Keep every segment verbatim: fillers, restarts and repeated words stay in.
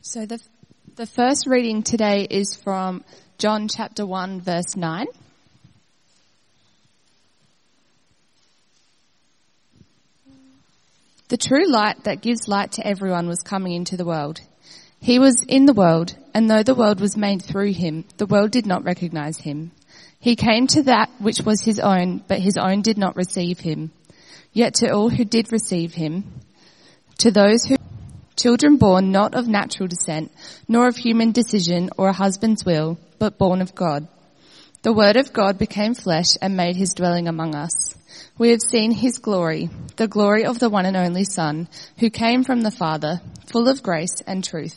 So the the first reading today is from John chapter one, verse nine. The true light that gives light to everyone was coming into the world. He was in the world, and though the world was made through him, the world did not recognize him. He came to that which was his own, but his own did not receive him. Yet to all who did receive him, to those who children born not of natural descent, nor of human decision or a husband's will, but born of God. The word of God became flesh and made his dwelling among us. We have seen his glory, the glory of the one and only Son, who came from the Father, full of grace and truth.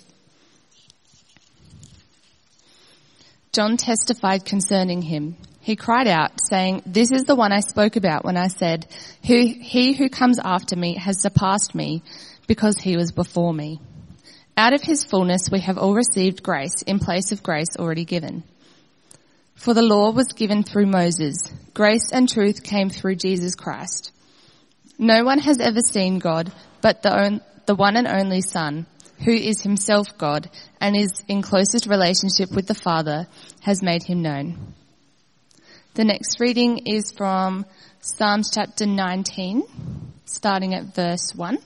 John testified concerning him. He cried out, saying, "This is the one I spoke about when I said, who, he who comes after me has surpassed me, because he was before me." Out of his fullness we have all received grace in place of grace already given. For the law was given through Moses. Grace and truth came through Jesus Christ. No one has ever seen God, but the, on, the one and only Son, who is himself God and is in closest relationship with the Father, has made him known. The next reading is from Psalms chapter nineteen, starting at verse one.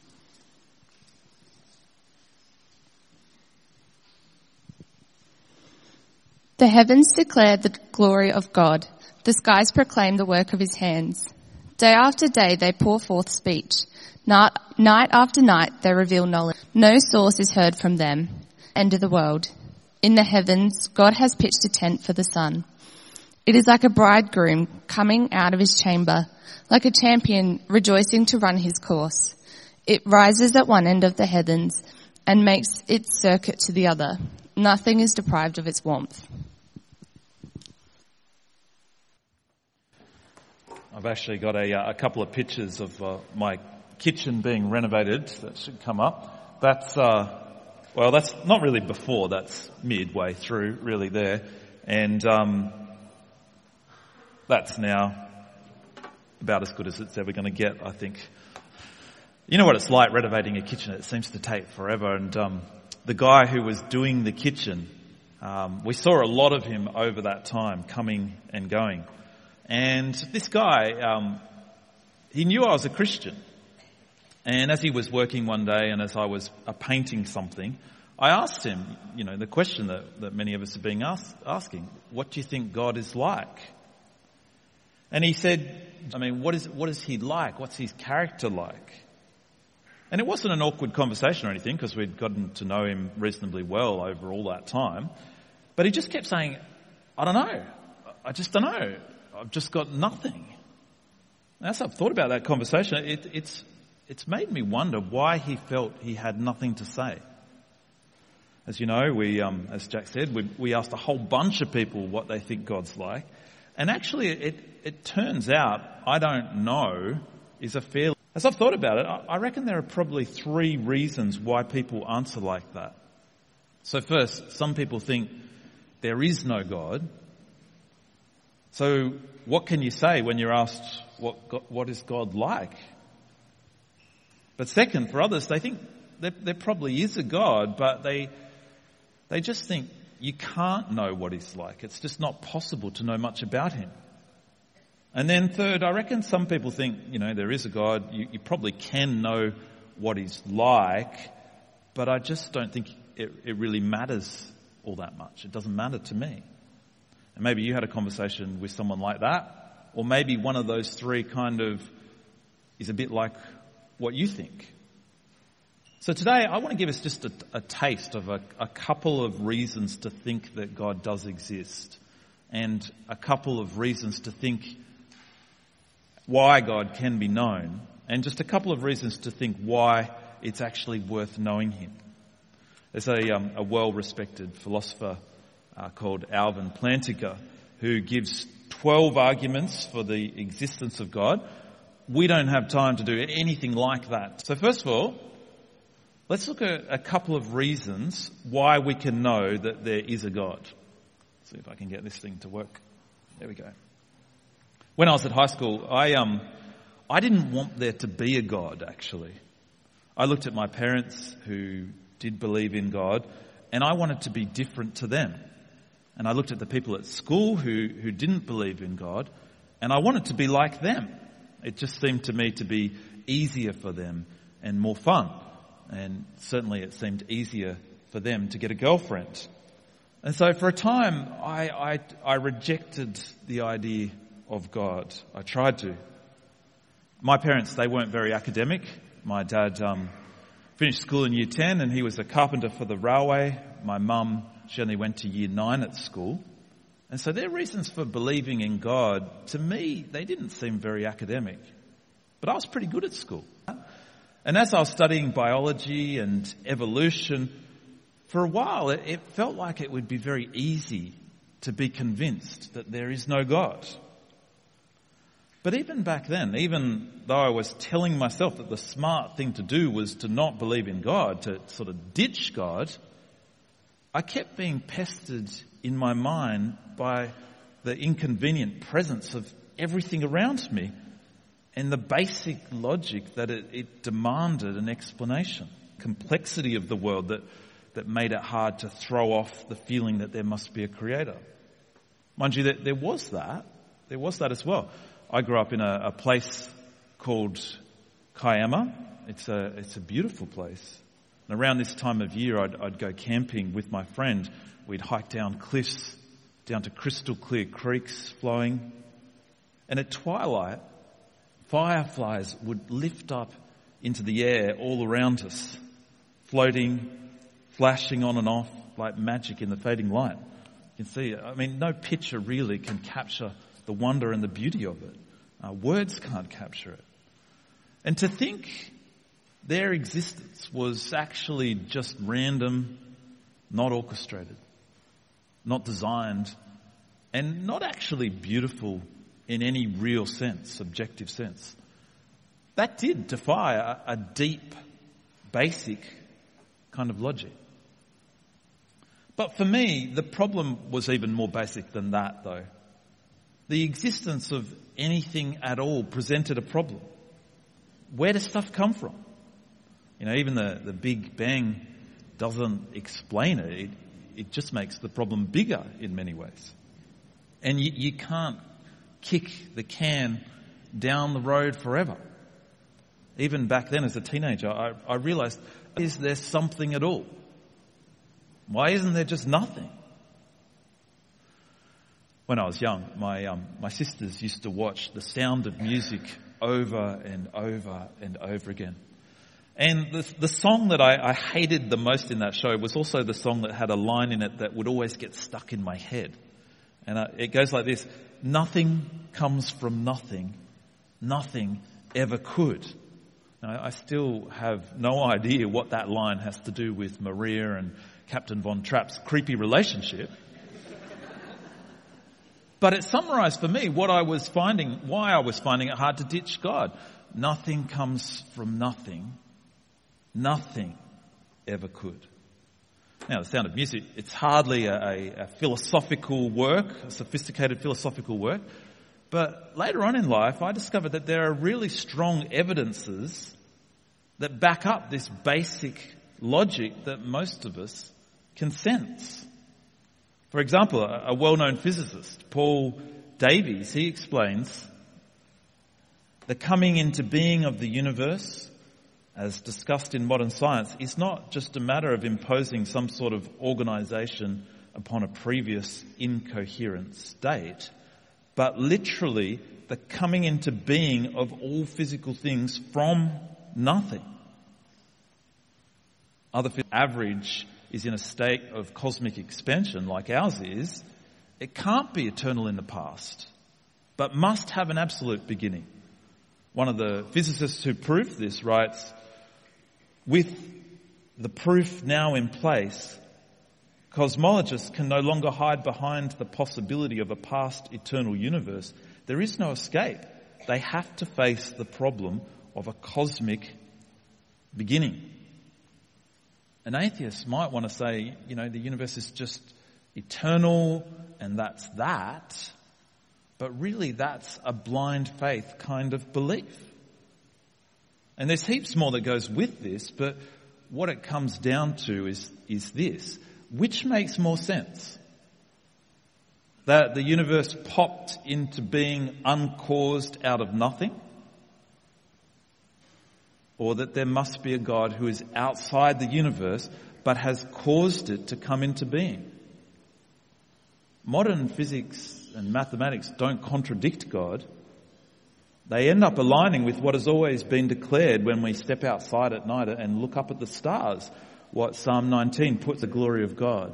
The heavens declare the glory of God. The skies proclaim the work of his hands. Day after day they pour forth speech. Night, night after night they reveal knowledge. No source is heard from them. End of the world. In the heavens, God has pitched a tent for the sun. It is like a bridegroom coming out of his chamber, like a champion rejoicing to run his course. It rises at one end of the heavens and makes its circuit to the other. Nothing is deprived of its warmth. I've actually got a, a couple of pictures of uh, my kitchen being renovated. That should come up. That's, uh, well, that's not really before. That's midway through, really there. And um, that's now about as good as it's ever going to get, I think. You know what it's like renovating a kitchen? It seems to take forever. And um, the guy who was doing the kitchen, um, we saw a lot of him over that time, coming and going. And this guy, um, he knew I was a Christian. And as he was working one day and as I was uh, painting something, I asked him, you know, the question that, that many of us are being asked, asking, what do you think God is like? And he said, I mean, what is, what is he like? What's his character like? And it wasn't an awkward conversation or anything because we'd gotten to know him reasonably well over all that time. But he just kept saying, I don't know. I just don't know. I've just got nothing. As I've thought about that conversation, it, it's it's made me wonder why he felt he had nothing to say. As you know, we, um, as Jack said, we, we asked a whole bunch of people what they think God's like, and actually, it it turns out I don't know is a fairly. As I've thought about it, I, I reckon there are probably three reasons why people answer like that. So first, some people think there is no God. So what can you say when you're asked what God, what is God like? But second, for others, they think there, there probably is a God, but they they just think you can't know what he's like. It's just not possible to know much about him. And then third, I reckon some people think, you know, there is a God. You, you probably can know what he's like, but I just don't think it, it really matters all that much. It doesn't matter to me. And maybe you had a conversation with someone like that, or maybe one of those three kind of is a bit like what you think. So today I want to give us just a, a taste of a, a couple of reasons to think that God does exist, and a couple of reasons to think why God can be known, and just a couple of reasons to think why it's actually worth knowing him. There's a, um, a well-respected philosopher Uh, called Alvin Plantinga, who gives twelve arguments for the existence of God. We don't have time to do anything like that. So first of all, let's look at a couple of reasons why we can know that there is a God. See if I can get this thing to work. There we go. When I was at high school, I um, I didn't want there to be a God, actually. I looked at my parents who did believe in God, and I wanted to be different to them. And I looked at the people at school who, who didn't believe in God, and I wanted to be like them. It just seemed to me to be easier for them and more fun. And certainly it seemed easier for them to get a girlfriend. And so for a time, I, I, I rejected the idea of God. I tried to. My parents, they weren't very academic. My dad um, finished school in year ten and he was a carpenter for the railway. My mum, she only went to year nine at school. And so their reasons for believing in God, to me, they didn't seem very academic. But I was pretty good at school. And as I was studying biology and evolution, for a while it, it felt like it would be very easy to be convinced that there is no God. But even back then, even though I was telling myself that the smart thing to do was to not believe in God, to sort of ditch God, I kept being pestered in my mind by the inconvenient presence of everything around me and the basic logic that it, it demanded an explanation. Complexity of the world that, that made it hard to throw off the feeling that there must be a creator. Mind you, there, there was that. There was that as well. I grew up in a, a place called Kiama. It's a, it's a beautiful place. And around this time of year, I'd, I'd go camping with my friend. We'd hike down cliffs, down to crystal clear creeks flowing. And at twilight, fireflies would lift up into the air all around us, floating, flashing on and off like magic in the fading light. You can see, I mean, no picture really can capture the wonder and the beauty of it. Uh, words can't capture it. And to think their existence was actually just random, not orchestrated, not designed, and not actually beautiful in any real sense, objective sense. That did defy a, a deep, basic kind of logic. But for me, the problem was even more basic than that, though. The existence of anything at all presented a problem. Where does stuff come from? You know, even the, the Big Bang doesn't explain it. It, it just makes the problem bigger in many ways. And you, you can't kick the can down the road forever. Even back then as a teenager, I, I realized, is there something at all? Why isn't there just nothing? When I was young, my um, my sisters used to watch The Sound of Music over and over and over again. And the, the song that I, I hated the most in that show was also the song that had a line in it that would always get stuck in my head. And uh, it goes like this: nothing comes from nothing, nothing ever could. Now, I still have no idea what that line has to do with Maria and Captain Von Trapp's creepy relationship. But it summarized for me what I was finding, why I was finding it hard to ditch God. Nothing comes from nothing. Nothing ever could. Now, The Sound of Music, it's hardly a, a, a philosophical work, a sophisticated philosophical work. But later on in life, I discovered that there are really strong evidences that back up this basic logic that most of us can sense. For example, a well-known physicist, Paul Davies, he explains the coming into being of the universe, as discussed in modern science, is not just a matter of imposing some sort of organization upon a previous incoherent state, but literally the coming into being of all physical things from nothing. Other average is in a state of cosmic expansion like ours is. It can't be eternal in the past, but must have an absolute beginning. One of the physicists who proved this writes, with the proof now in place, cosmologists can no longer hide behind the possibility of a past eternal universe. There is no escape. They have to face the problem of a cosmic beginning. An atheist might want to say, you know, the universe is just eternal and that's that. But really that's a blind faith kind of belief. And there's heaps more that goes with this, but what it comes down to is, is this. Which makes more sense? That the universe popped into being uncaused out of nothing? Or that there must be a God who is outside the universe but has caused it to come into being? Modern physics and mathematics don't contradict God. They end up aligning with what has always been declared when we step outside at night and look up at the stars, what Psalm nineteen puts the glory of God.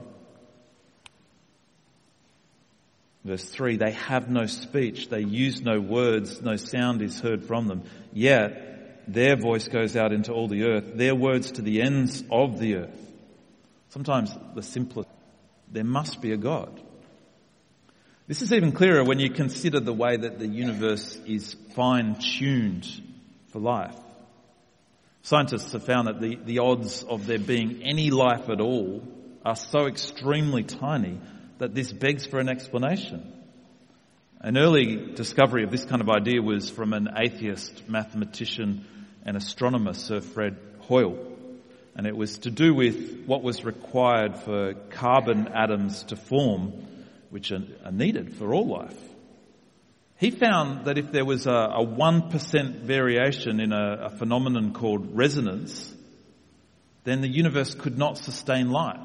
Verse three, they have no speech, they use no words, no sound is heard from them. Yet their voice goes out into all the earth, their words to the ends of the earth. Sometimes the simplest, there must be a God. This is even clearer when you consider the way that the universe is fine-tuned for life. Scientists have found that the, the odds of there being any life at all are so extremely tiny that this begs for an explanation. An early discovery of this kind of idea was from an atheist mathematician and astronomer, Sir Fred Hoyle. And it was to do with what was required for carbon atoms to form, which are, are needed for all life. He found that if there was a, a one percent variation in a, a phenomenon called resonance, then the universe could not sustain life.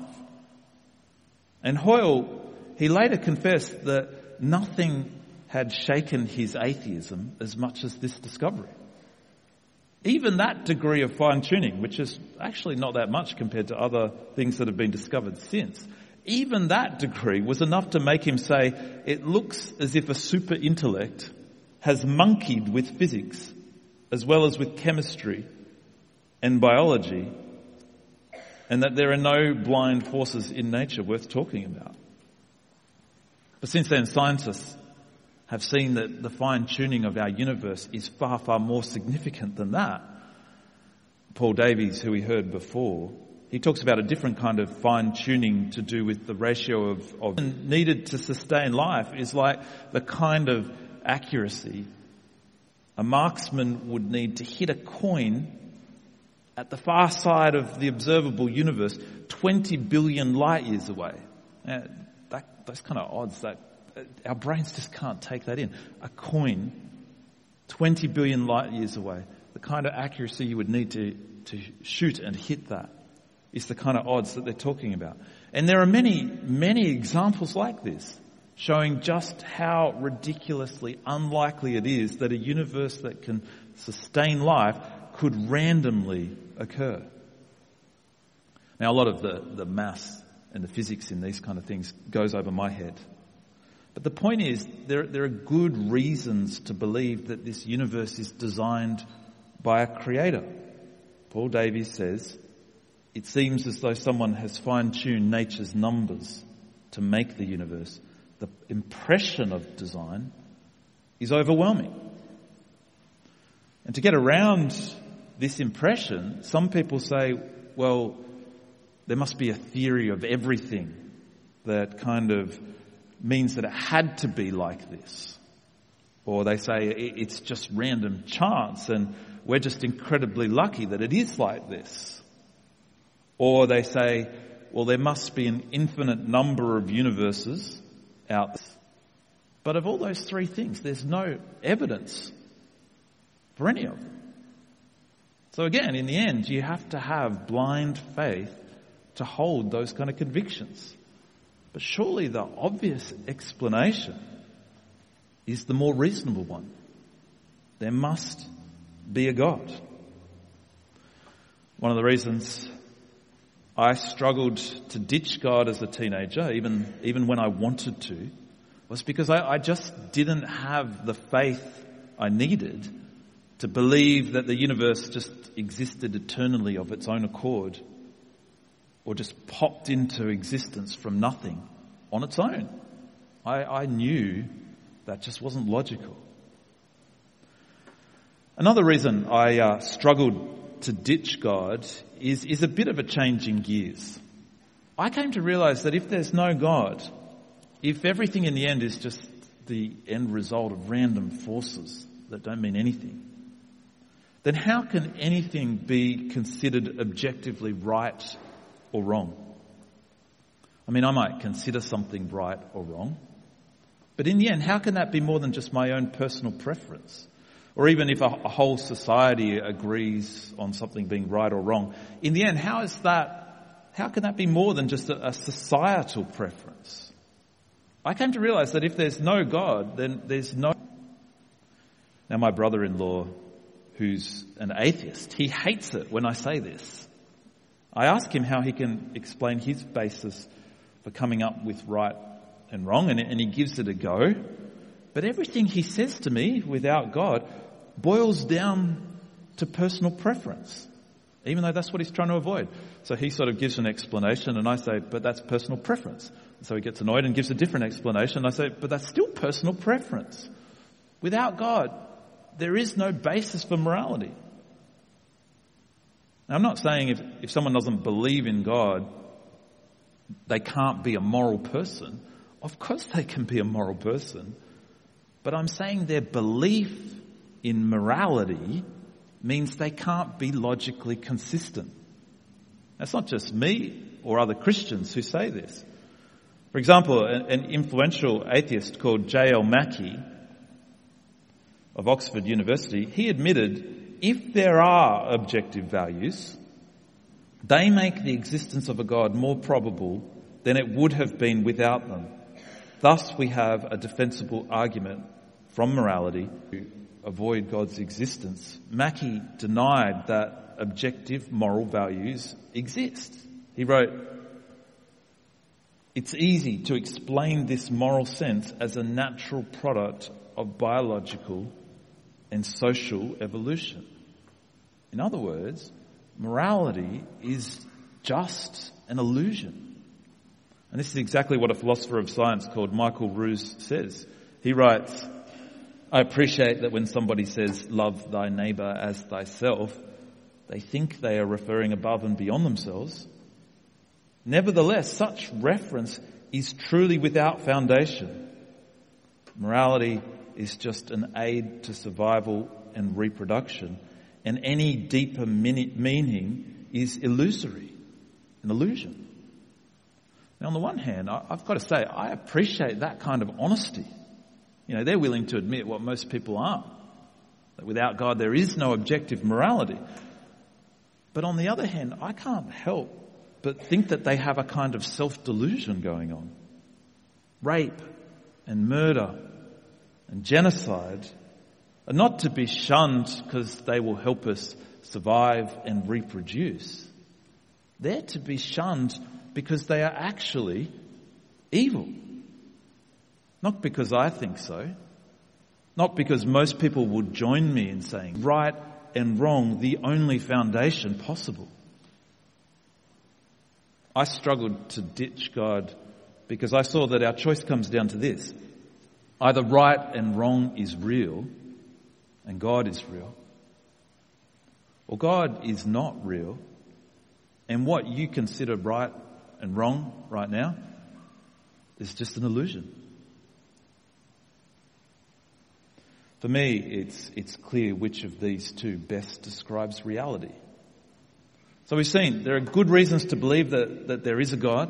And Hoyle, he later confessed that nothing had shaken his atheism as much as this discovery. Even that degree of fine-tuning, which is actually not that much compared to other things that have been discovered since, even that degree was enough to make him say, it looks as if a super intellect has monkeyed with physics as well as with chemistry and biology, and that there are no blind forces in nature worth talking about. But since then, scientists have seen that the fine-tuning of our universe is far, far more significant than that. Paul Davies, who we heard before, he talks about a different kind of fine-tuning to do with the ratio of, of needed to sustain life is like the kind of accuracy a marksman would need to hit a coin at the far side of the observable universe, twenty billion light years away. Now, that, those kind of odds, that our brains just can't take that in. A coin, twenty billion light years away, the kind of accuracy you would need to, to shoot and hit that is the kind of odds that they're talking about. And there are many, many examples like this, showing just how ridiculously unlikely it is that a universe that can sustain life could randomly occur. Now, a lot of the, the maths and the physics in these kind of things goes over my head. But the point is, there, there are good reasons to believe that this universe is designed by a creator. Paul Davies says, it seems as though someone has fine-tuned nature's numbers to make the universe. The impression of design is overwhelming. And to get around this impression, some people say, well, there must be a theory of everything that kind of means that it had to be like this. Or they say it's just random chance and we're just incredibly lucky that it is like this. Or they say, well, there must be an infinite number of universes out there. But of all those three things, there's no evidence for any of them. So again, in the end, you have to have blind faith to hold those kind of convictions. But surely the obvious explanation is the more reasonable one. There must be a God. One of the reasons I struggled to ditch God as a teenager, even, even when I wanted to, was because I, I just didn't have the faith I needed to believe that the universe just existed eternally of its own accord, or just popped into existence from nothing on its own. I, I knew that just wasn't logical. Another reason I uh, struggled to ditch God is, is a bit of a change in gears. I came to realize that if there's no God, if everything in the end is just the end result of random forces that don't mean anything, then how can anything be considered objectively right or wrong? I mean, I might consider something right or wrong, but in the end, how can that be more than just my own personal preference? Or even if a, a whole society agrees on something being right or wrong, in the end, how is that, how can that be more than just a, a societal preference? I came to realize that if there's no God, then there's no... Now, my brother-in-law, who's an atheist, he hates it when I say this. I ask him how he can explain his basis for coming up with right and wrong, and, and he gives it a go. But everything he says to me without God boils down to personal preference, even though that's what he's trying to avoid. So he sort of gives an explanation, and I say, but that's personal preference. So he gets annoyed and gives a different explanation. I say, but that's still personal preference. Without God, there is no basis for morality. Now, I'm not saying if, if someone doesn't believe in God, they can't be a moral person. Of course they can be a moral person. But I'm saying their belief in morality means they can't be logically consistent. That's not just me or other Christians who say this. For example, an, an influential atheist called J L Mackie of Oxford University, he admitted if there are objective values, they make the existence of a God more probable than it would have been without them. Thus, we have a defensible argument from morality to avoid God's existence. Mackie denied that objective moral values exist. He wrote, "It's easy to explain this moral sense as a natural product of biological and social evolution." In other words, morality is just an illusion. And this is exactly what a philosopher of science called Michael Ruse says. He writes, "I appreciate that when somebody says, 'Love thy neighbour as thyself,' they think they are referring above and beyond themselves. Nevertheless, such reference is truly without foundation. Morality is just an aid to survival and reproduction, and any deeper meaning is illusory, an illusion." Now, on the one hand, I've got to say, I appreciate that kind of honesty. You know, they're willing to admit what most people aren't, that without God there is no objective morality. But on the other hand, I can't help but think that they have a kind of self-delusion going on. Rape and murder and genocide are not to be shunned because they will help us survive and reproduce. They're to be shunned because they are actually evil. Not because I think so. Not because most people would join me in saying right and wrong, the only foundation possible. I struggled to ditch God because I saw that our choice comes down to this. Either right and wrong is real and God is real, or God is not real and what you consider right and wrong right now is just an illusion. For me, it's it's clear which of these two best describes reality. So we've seen there are good reasons to believe that, that there is a God.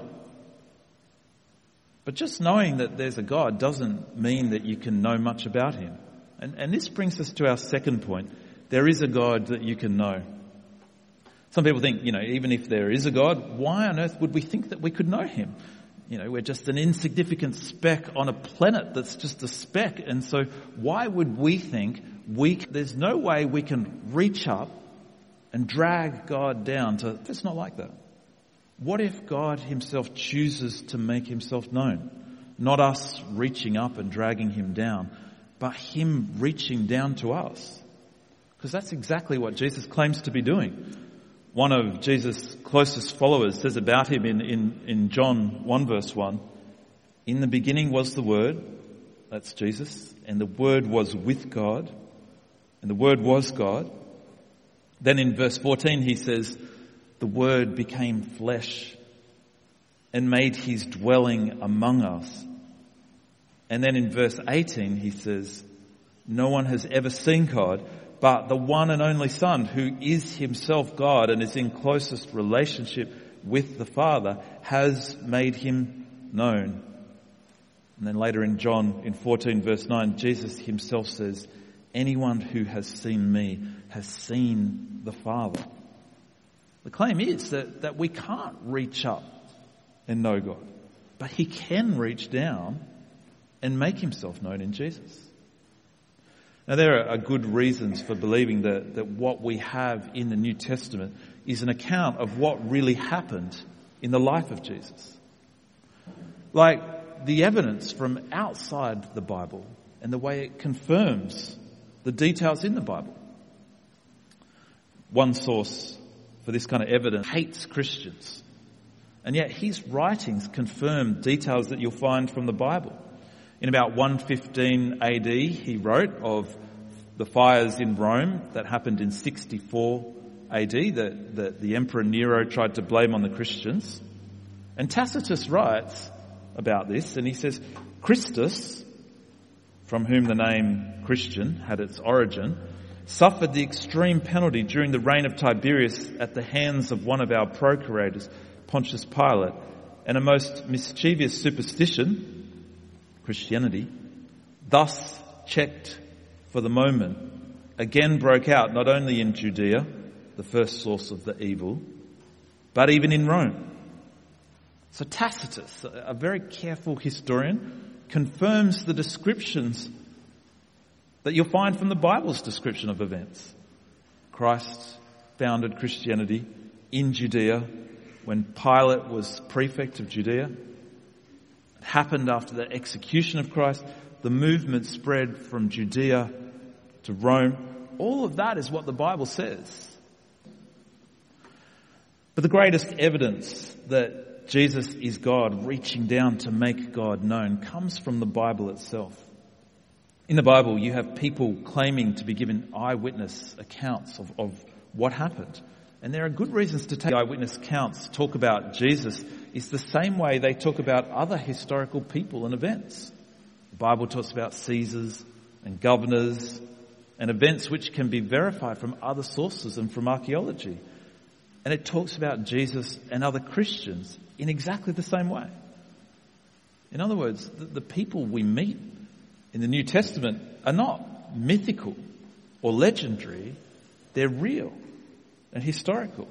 But just knowing that there's a God doesn't mean that you can know much about him. And, and this brings us to our second point. There is a God that you can know. Some people think, you know, even if there is a God, why on earth would we think that we could know him? You know, we're just an insignificant speck on a planet that's just a speck. And so why would we think we, there's no way we can reach up and drag God down to, it's not like that. What if God himself chooses to make himself known? Not us reaching up and dragging him down, but him reaching down to us. Because that's exactly what Jesus claims to be doing. One of Jesus' closest followers says about him in, in, in John one verse one, "In the beginning was the Word," that's Jesus, "and the Word was with God, and the Word was God." Then in verse fourteen he says, "The Word became flesh and made his dwelling among us." And then in verse eighteen he says, "No one has ever seen God, but the one and only Son, who is himself God and is in closest relationship with the Father, has made him known. And then later in John, in fourteen verse nine, Jesus himself says, anyone who has seen me has seen the Father. The claim is that, that we can't reach up and know God, but he can reach down and make himself known in Jesus. Now there are good reasons for believing that, that what we have in the New Testament is an account of what really happened in the life of Jesus. Like the evidence from outside the Bible and the way it confirms the details in the Bible. One source for this kind of evidence hates Christians, and yet his writings confirm details that you'll find from the Bible. In about one fifteen A D, he wrote of the fires in Rome that happened in sixty-four A D that, that the Emperor Nero tried to blame on the Christians. And Tacitus writes about this, and he says, Christus, from whom the name Christian had its origin, suffered the extreme penalty during the reign of Tiberius at the hands of one of our procurators, Pontius Pilate, and a most mischievous superstition, Christianity, thus checked for the moment, again broke out not only in Judea, the first source of the evil, but even in Rome. So Tacitus, a very careful historian, confirms the descriptions that you'll find from the Bible's description of events. Christ founded Christianity in Judea when Pilate was prefect of Judea. It happened after the execution of Christ. The movement spread from Judea to Rome. All of that is what the Bible says. But the greatest evidence that Jesus is God, reaching down to make God known, comes from the Bible itself. In the Bible, you have people claiming to be given eyewitness accounts of, of what happened. And there are good reasons to take eyewitness accounts, talk about Jesus. It's the same way they talk about other historical people and events. The Bible talks about Caesars and governors and events which can be verified from other sources and from archaeology. And it talks about Jesus and other Christians in exactly the same way. In other words, the, the people we meet in the New Testament are not mythical or legendary. They're real and historical.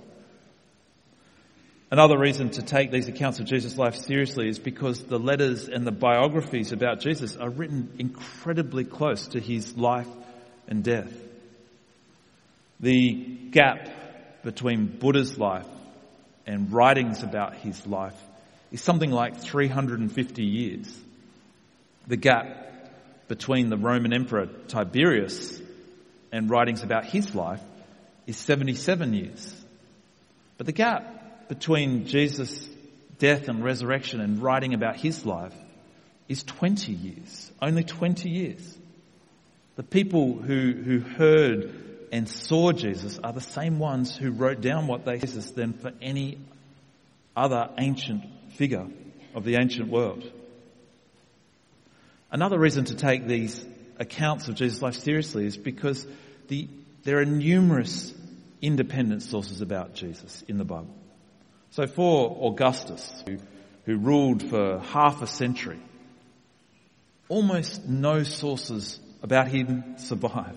Another reason to take these accounts of Jesus' life seriously is because the letters and the biographies about Jesus are written incredibly close to his life and death. The gap between Buddha's life and writings about his life is something like three hundred fifty years. The gap between the Roman Emperor Tiberius and writings about his life is seventy-seven years. But the gap between Jesus' death and resurrection and writing about his life is twenty years. Only twenty years. The people who, who heard and saw Jesus are the same ones who wrote down what they Jesus than for any other ancient figure of the ancient world. Another reason to take these accounts of Jesus' life seriously is because the, there are numerous independent sources about Jesus in the Bible. So for Augustus, who, who ruled for half a century, almost no sources about him survive.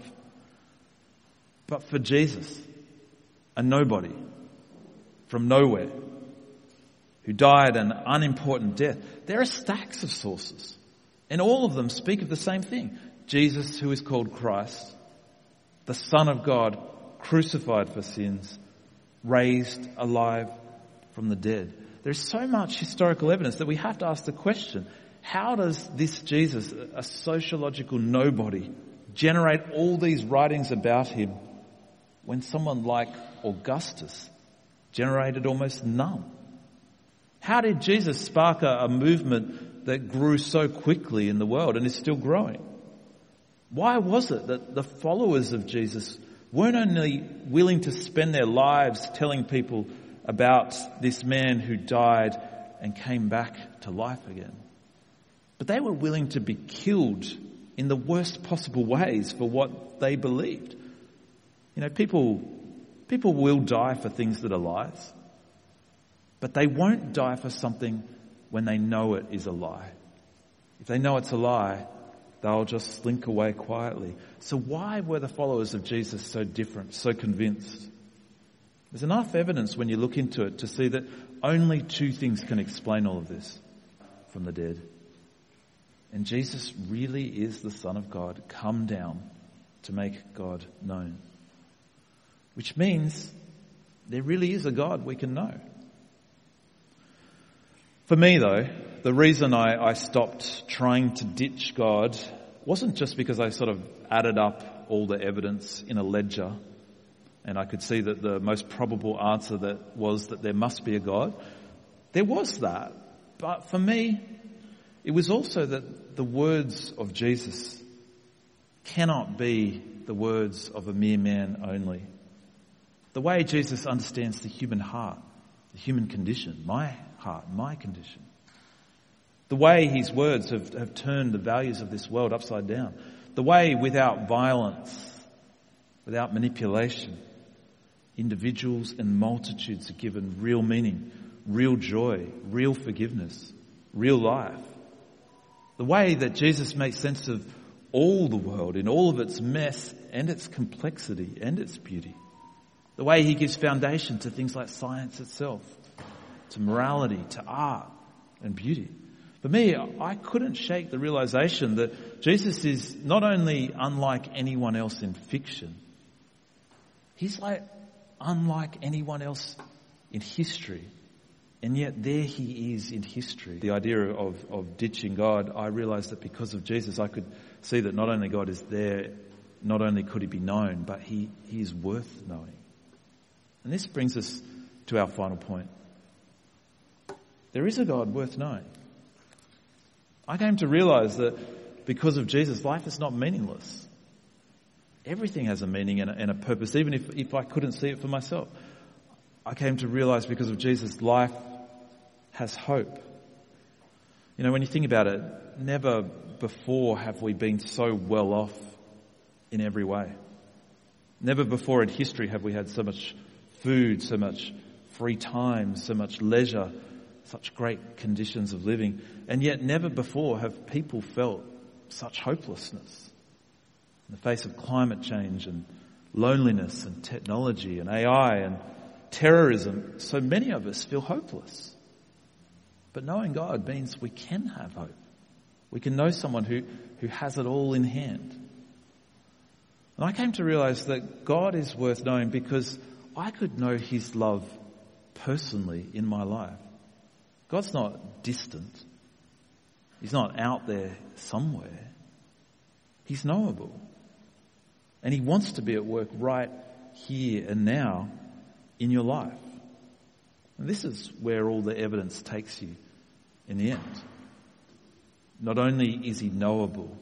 But for Jesus, a nobody from nowhere, who died an unimportant death, there are stacks of sources. And all of them speak of the same thing. Jesus, who is called Christ, the Son of God, crucified for sins, raised alive from the dead. There's so much historical evidence that we have to ask the question, how does this Jesus, a sociological nobody, generate all these writings about him when someone like Augustus generated almost none? How did Jesus spark a, a movement that grew so quickly in the world and is still growing? Why was it that the followers of Jesus weren't only willing to spend their lives telling people about this man who died and came back to life again, but they were willing to be killed in the worst possible ways for what they believed? You know, people, people will die for things that are lies, but they won't die for something when they know it is a lie. If they know it's a lie, they'll just slink away quietly. So why were the followers of Jesus so different, so convinced? There's enough evidence when you look into it to see that only two things can explain all of this from the dead. And Jesus really is the Son of God, come down to make God known. Which means there really is a God we can know. For me though, the reason I, I stopped trying to ditch God wasn't just because I sort of added up all the evidence in a ledger and I could see that the most probable answer that was that there must be a God. There was that. But for me, it was also that the words of Jesus cannot be the words of a mere man only. The way Jesus understands the human heart, the human condition, my heart, my condition. The way his words have, have turned the values of this world upside down. The way without violence, without manipulation, individuals and multitudes are given real meaning, real joy, real forgiveness, real life. The way that Jesus makes sense of all the world in all of its mess and its complexity and its beauty. The way he gives foundation to things like science itself, to morality, to art and beauty. For me, I couldn't shake the realization that Jesus is not only unlike anyone else in fiction, he's like unlike anyone else in history. And yet there he is in history. The idea of, of ditching God, I realized that because of Jesus, I could see that not only God is there, not only could he be known, but he, he is worth knowing. And this brings us to our final point. There is a God worth knowing. I came to realize that because of Jesus, life is not meaningless. Everything has a meaning and a, and a purpose, even if, if I couldn't see it for myself. I came to realize because of Jesus, life has hope. You know, when you think about it, never before have we been so well off in every way. Never before in history have we had so much food, so much free time, so much leisure, such great conditions of living. And yet never before have people felt such hopelessness in the face of climate change and loneliness and technology and A I and terrorism. So many of us feel hopeless. But knowing God means we can have hope. We can know someone who, who has it all in hand. And I came to realize that God is worth knowing because I could know his love personally in my life. God's not distant. He's not out there somewhere. He's knowable. And he wants to be at work right here and now in your life. And this is where all the evidence takes you in the end. Not only is he knowable,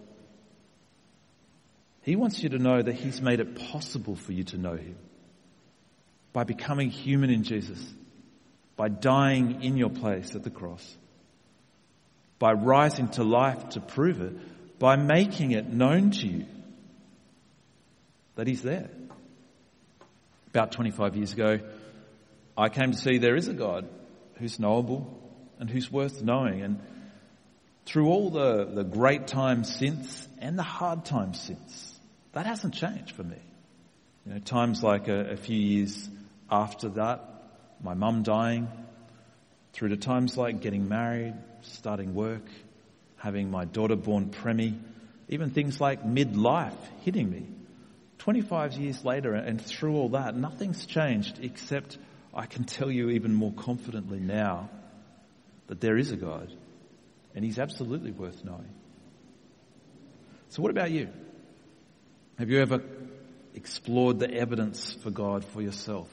he wants you to know that he's made it possible for you to know him by becoming human in Jesus, by dying in your place at the cross, by rising to life to prove it, by making it known to you that he's there. About twenty-five years ago, I came to see there is a God who's knowable and who's worth knowing. And through all the, the great times since and the hard times since, that hasn't changed for me. You know, times like a, a few years after that, my mum dying, through to times like getting married, starting work, having my daughter born preemie, even things like midlife hitting me. twenty-five years later, and through all that, nothing's changed except I can tell you even more confidently now that there is a God and he's absolutely worth knowing. So what about you? Have you ever explored the evidence for God for yourself?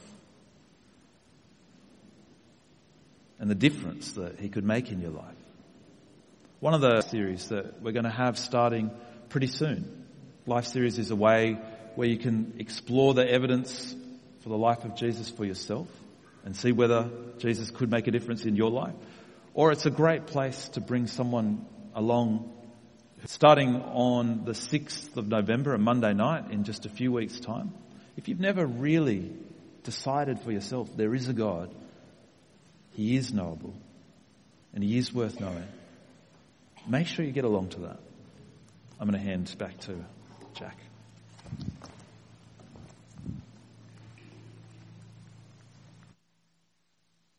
And the difference that he could make in your life? One of the series that we're going to have starting pretty soon. Life series is a way where you can explore the evidence for the life of Jesus for yourself and see whether Jesus could make a difference in your life. Or it's a great place to bring someone along. Starting on the sixth of November, a Monday night, in just a few weeks' time, if you've never really decided for yourself there is a God, he is knowable, and he is worth knowing, make sure you get along to that. I'm going to hand back to Jack.